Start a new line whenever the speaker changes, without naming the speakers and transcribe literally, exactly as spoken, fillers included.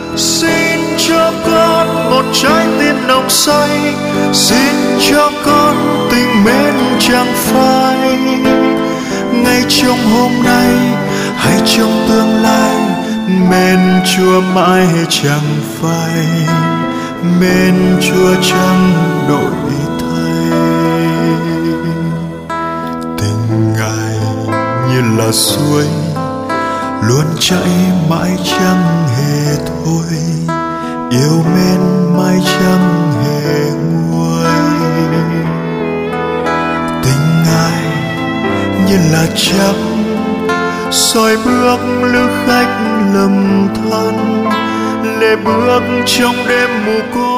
Xin cho con một trái tim nồng say, xin cho con tình mến chẳng phai. Ngay trong hôm nay hay trong tương lai, mến Chúa mãi chẳng phai, mến Chúa chẳng đổi thay. Tình Ngài như là suối luôn chảy mãi chẳng hề thôi, yêu mến mãi chẳng hề nguôi. Tình Ngài như là trăng soi bước lữ khách lầm than, lệ bước trong đêm mù cô